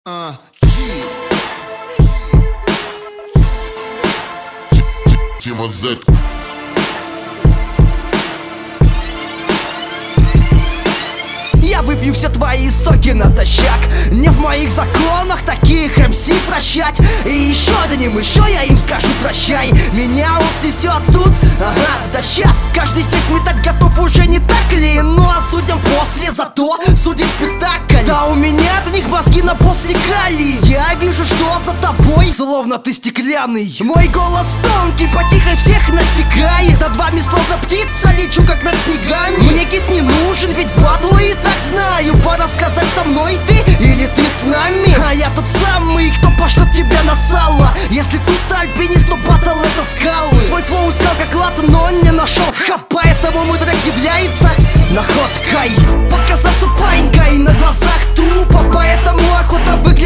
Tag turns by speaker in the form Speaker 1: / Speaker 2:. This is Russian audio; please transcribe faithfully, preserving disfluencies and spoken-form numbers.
Speaker 1: Uh, Тима Зет.
Speaker 2: Я выпью все твои соки натощак. Не в моих законах таких эм си прощать. И еще одним, еще я им скажу прощай. Меня он снесет тут, ага, да сейчас. Каждый здесь мы так готов уже не так ли? Ну а судим после, зато судит спектакль. Да у меня от них мозги на пол стекали. Я вижу, что за тобой, словно ты стеклянный. Мой голос тонкий, потихо всех настигает. Над вами словно птица, лечу как над снегами. Мне гид не нужен, ведь батл и так знаю. Пора сказать, со мной ты или ты с нами. А я тот самый, кто пошлет тебя на сало. Если тут альпинист, то батл это скалы. Свой флоу искал как лад, но не нашел. Ха, поэтому мой трек является находкой. Показаться паинькой на глазах трупа, поэтому охота выглядит